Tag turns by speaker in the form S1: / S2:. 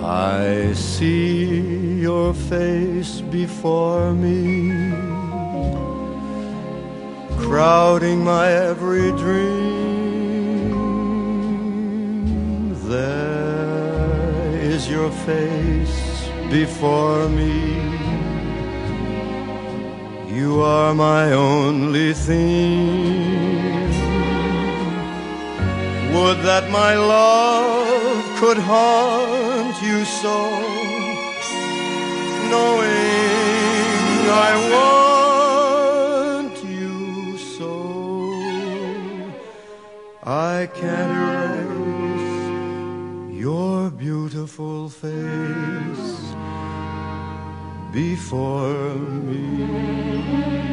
S1: I see your face before me, crowding my every dream. There is your face before me. You are my only theme. Would that my love could haunt you so, knowing I want you so. I can't erase your beautiful face before me.